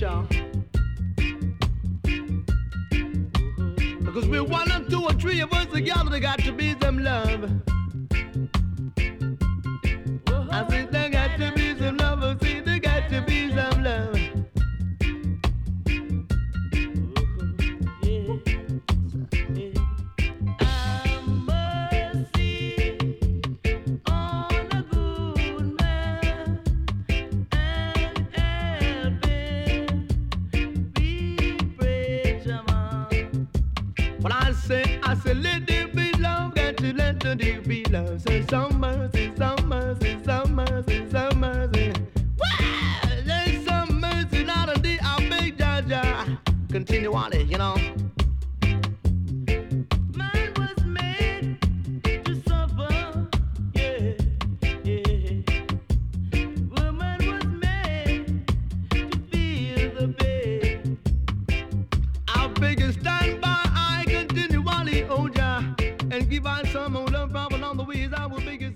y'all. Because we're 1 or 2 or 3 of us together, there got to be some love. I said there got to be some love. I said there got to be some love. I said, let there be love, got to let there be love. Say some mercy, some mercy, some mercy, some mercy. Well, there's some mercy, not a day, I beg Jaja. Continue on it, you know. Man was made to suffer, yeah, yeah. Woman was made to feel the pain. I beg you stand by. Oh, yeah, and give out some more love, problem on the ways I will make it.